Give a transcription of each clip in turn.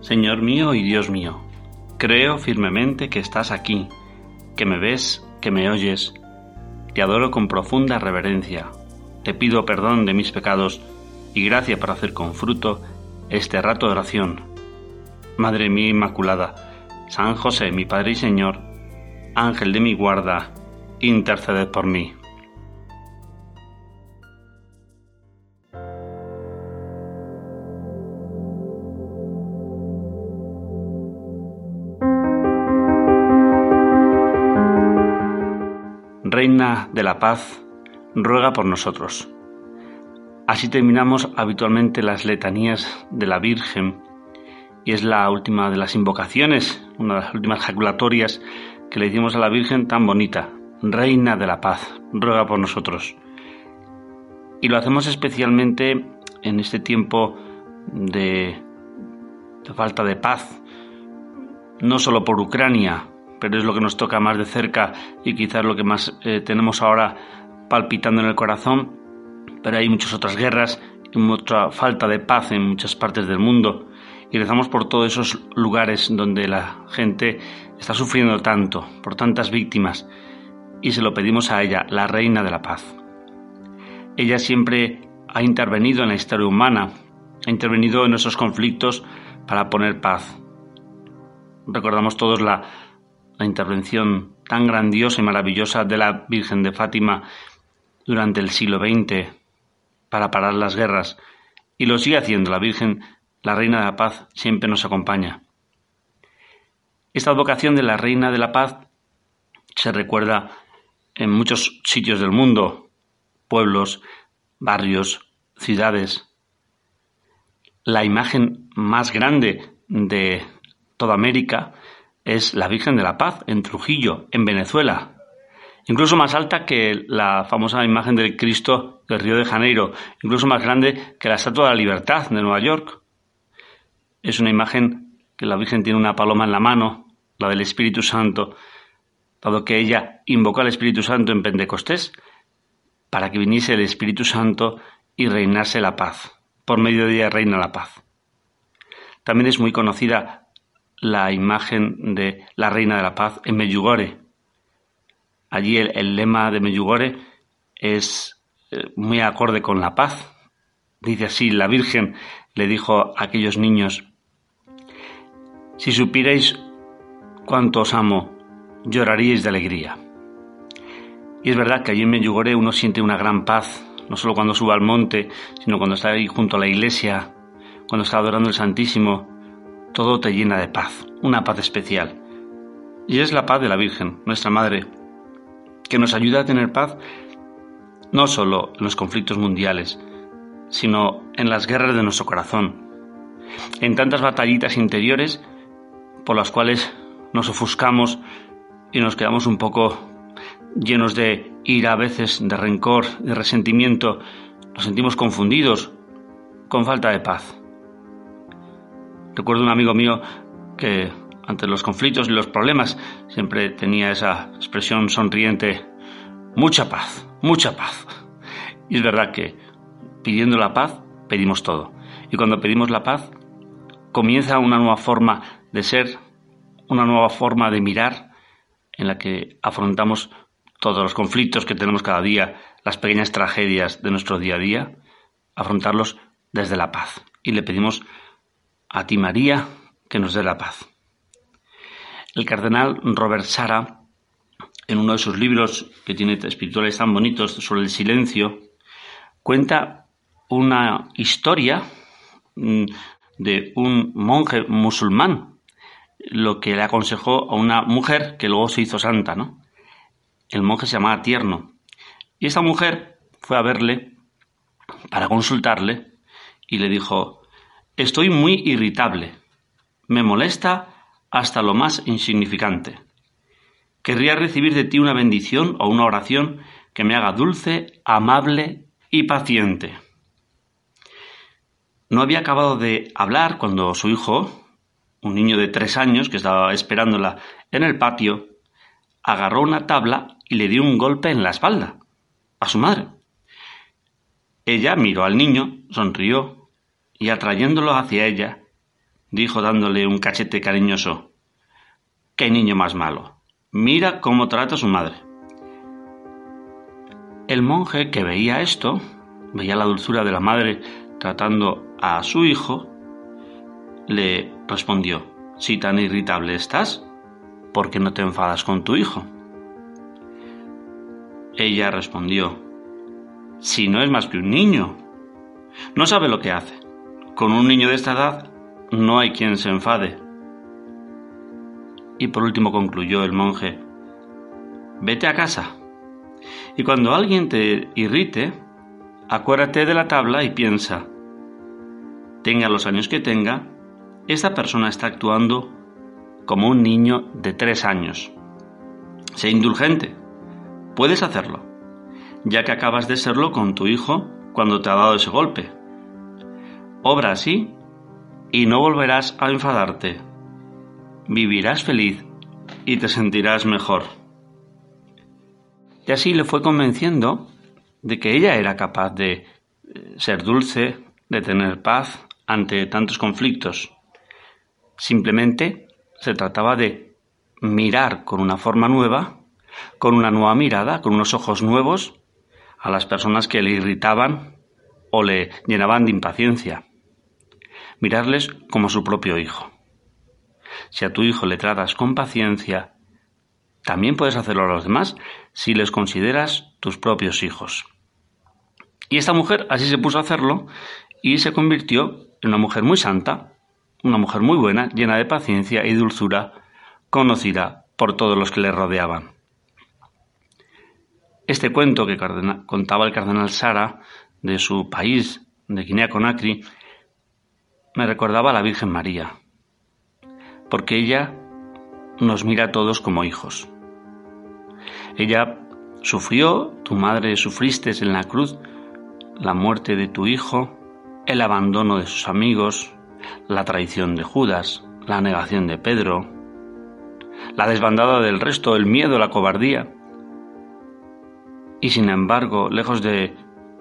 Señor mío y Dios mío, creo firmemente que estás aquí, que me ves, que me oyes. Te adoro con profunda reverencia. Te pido perdón de mis pecados y gracia para hacer con fruto este rato de oración. Madre mía Inmaculada, San José, mi Padre y Señor, Ángel de mi guarda, interceded por mí. Reina de la Paz, ruega por nosotros. Así terminamos habitualmente las letanías de la Virgen, y es la última de las invocaciones, una de las últimas jaculatorias que le decimos a la Virgen tan bonita. Reina de la Paz, ruega por nosotros. Y lo hacemos especialmente en este tiempo de falta de paz, no solo por Ucrania, pero es lo que nos toca más de cerca y quizás lo que más tenemos ahora palpitando en el corazón, pero hay muchas otras guerras y mucha falta de paz en muchas partes del mundo, y rezamos por todos esos lugares donde la gente está sufriendo tanto, por tantas víctimas, y se lo pedimos a ella, la Reina de la Paz. Ella siempre ha intervenido en la historia humana, ha intervenido en esos conflictos para poner paz. Recordamos todos la intervención tan grandiosa y maravillosa de la Virgen de Fátima durante el siglo XX para parar las guerras, y lo sigue haciendo. La Virgen, la Reina de la Paz, siempre nos acompaña. Esta advocación de la Reina de la Paz se recuerda en muchos sitios del mundo, pueblos, barrios, ciudades. La imagen más grande de toda América es la Virgen de la Paz en Trujillo, en Venezuela. Incluso más alta que la famosa imagen del Cristo del Río de Janeiro, incluso más grande que la Estatua de la Libertad de Nueva York. Es una imagen que la Virgen tiene una paloma en la mano, la del Espíritu Santo, dado que ella invocó al Espíritu Santo en Pentecostés para que viniese el Espíritu Santo y reinase la paz. Por medio de ella reina la paz. También es muy conocida la imagen de la Reina de la Paz en Medjugorje. Allí el lema de Medjugorje es muy acorde con la paz. Dice así: la Virgen le dijo a aquellos niños: si supierais cuánto os amo, lloraríais de alegría. Y es verdad que allí en Medjugorje uno siente una gran paz, no solo cuando sube al monte, sino cuando está ahí junto a la iglesia, cuando está adorando el Santísimo. Todo te llena de paz, una paz especial. Y es la paz de la Virgen, nuestra Madre, que nos ayuda a tener paz no solo en los conflictos mundiales, sino en las guerras de nuestro corazón, en tantas batallitas interiores por las cuales nos ofuscamos y nos quedamos un poco llenos de ira, a veces de rencor, de resentimiento, nos sentimos confundidos, con falta de paz. Recuerdo un amigo mío que ante los conflictos y los problemas siempre tenía esa expresión sonriente: mucha paz, mucha paz. Y es verdad que pidiendo la paz pedimos todo. Y cuando pedimos la paz comienza una nueva forma de ser, una nueva forma de mirar en la que afrontamos todos los conflictos que tenemos cada día, las pequeñas tragedias de nuestro día a día, afrontarlos desde la paz. Y le pedimos a ti, María, que nos dé la paz. El cardenal Robert Sarah, en uno de sus libros que tiene espirituales tan bonitos sobre el silencio, cuenta una historia de un monje musulmán, lo que le aconsejó a una mujer que luego se hizo santa, ¿no? El monje se llamaba Tierno. Y esta mujer fue a verle para consultarle y le dijo: estoy muy irritable. Me molesta hasta lo más insignificante. Querría recibir de ti una bendición o una oración que me haga dulce, amable y paciente. No había acabado de hablar cuando su hijo, un niño de 3 años que estaba esperándola en el patio, agarró una tabla y le dio un golpe en la espalda a su madre. Ella miró al niño, sonrió y, atrayéndolo hacia ella, dijo dándole un cachete cariñoso. ¡Qué niño más malo! Mira cómo trata a su madre. El monje, que veía esto, veía la dulzura de la madre tratando a su hijo, le respondió: si tan irritable estás, ¿por qué no te enfadas con tu hijo? Ella respondió: si no es más que un niño, no sabe lo que hace. Con un niño de esta edad no hay quien se enfade. Y por último concluyó el monje: vete a casa, y cuando alguien te irrite, acuérdate de la tabla y piensa: tenga los años que tenga, esta persona está actuando como un niño de 3 años. Sé indulgente, puedes hacerlo, ya que acabas de serlo con tu hijo cuando te ha dado ese golpe. Obra así y no volverás a enfadarte. Vivirás feliz y te sentirás mejor. Y así le fue convenciendo de que ella era capaz de ser dulce, de tener paz ante tantos conflictos. Simplemente se trataba de mirar con una forma nueva, con una nueva mirada, con unos ojos nuevos, a las personas que le irritaban o le llenaban de impaciencia. Mirarles como a su propio hijo. Si a tu hijo le tratas con paciencia, también puedes hacerlo a los demás si les consideras tus propios hijos. Y esta mujer así se puso a hacerlo y se convirtió en una mujer muy santa, una mujer muy buena, llena de paciencia y dulzura, conocida por todos los que le rodeaban. Este cuento que contaba el cardenal Sara de su país, de Guinea-Conakry, me recordaba a la Virgen María, porque ella nos mira a todos como hijos. Ella sufrió, tu madre sufriste en la cruz, la muerte de tu hijo, el abandono de sus amigos, la traición de Judas, la negación de Pedro, la desbandada del resto, el miedo, la cobardía. Y sin embargo, lejos de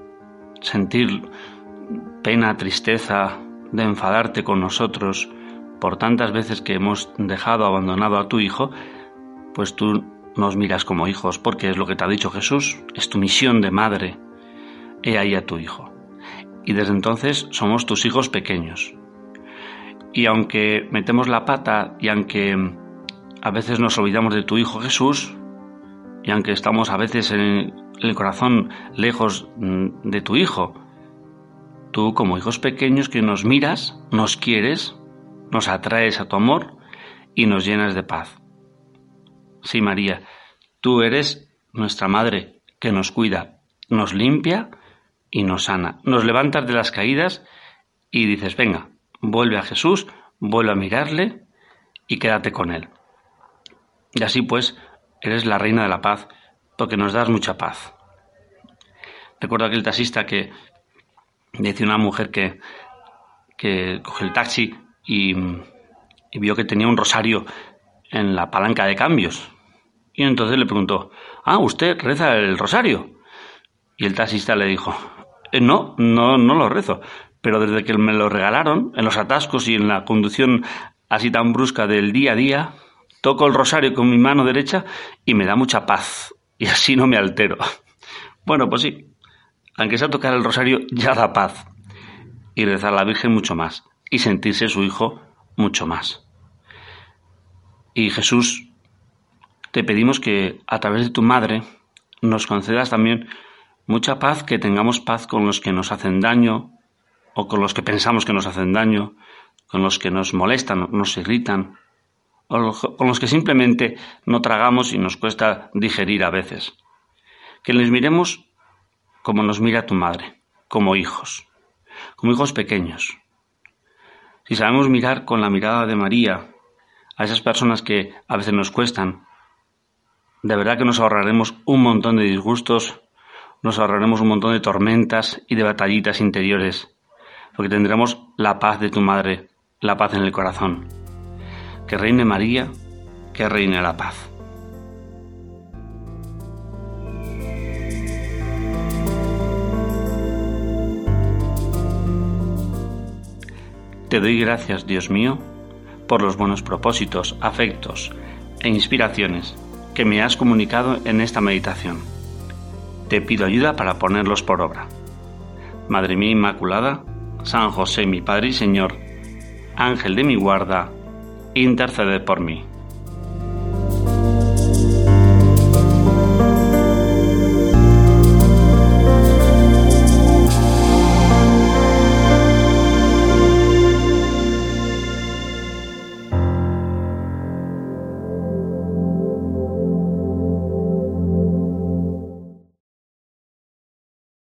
sentir pena, tristeza, de enfadarte con nosotros por tantas veces que hemos dejado, abandonado a tu hijo, pues tú nos miras como hijos, porque es lo que te ha dicho Jesús, es tu misión de madre. He ahí a tu hijo. Y desde entonces somos tus hijos pequeños. Y aunque metemos la pata y aunque a veces nos olvidamos de tu hijo Jesús, y aunque estamos a veces en el corazón lejos de tu hijo, tú como hijos pequeños que nos miras, nos quieres, nos atraes a tu amor y nos llenas de paz. Sí, María, tú eres nuestra madre que nos cuida, nos limpia y nos sana. Nos levantas de las caídas y dices: venga, vuelve a Jesús, vuelve a mirarle y quédate con él. Y así pues, eres la reina de la paz, porque nos das mucha paz. Recuerdo aquel taxista que decía una mujer que cogió el taxi y vio que tenía un rosario en la palanca de cambios. Y entonces le preguntó: ¿usted reza el rosario? Y el taxista le dijo: no lo rezo, pero desde que me lo regalaron, en los atascos y en la conducción así tan brusca del día a día, toco el rosario con mi mano derecha y me da mucha paz, y así no me altero. Bueno, pues sí, aunque sea tocar el rosario ya da paz, y rezar a la Virgen mucho más, y sentirse su hijo mucho más. Y Jesús, te pedimos que a través de tu madre nos concedas también mucha paz, que tengamos paz con los que nos hacen daño o con los que pensamos que nos hacen daño, con los que nos molestan, nos irritan, o con los que simplemente no tragamos y nos cuesta digerir a veces. Que les miremos como nos mira tu madre, como hijos pequeños. Si sabemos mirar con la mirada de María a esas personas que a veces nos cuestan, de verdad que nos ahorraremos un montón de disgustos, nos ahorraremos un montón de tormentas y de batallitas interiores, porque tendremos la paz de tu madre, la paz en el corazón. Que reine María, que reine la paz. Te doy gracias, Dios mío, por los buenos propósitos, afectos e inspiraciones que me has comunicado en esta meditación. Te pido ayuda para ponerlos por obra. Madre mía Inmaculada, San José mi Padre y Señor, Ángel de mi guarda, intercede por mí.